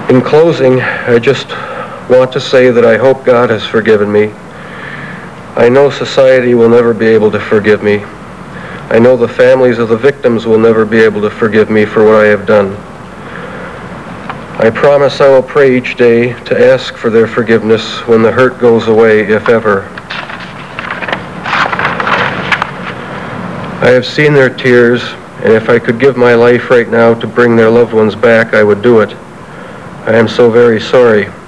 In closing, I just want to say that I hope God has forgiven me. I know society will never be able to forgive me. I know the families of the victims will never be able to forgive me for what I have done. I promise I will pray each day to ask for their forgiveness when the hurt goes away, if ever. I have seen their tears, and if I could give my life right now to bring their loved ones back, I would do it. I am so very sorry.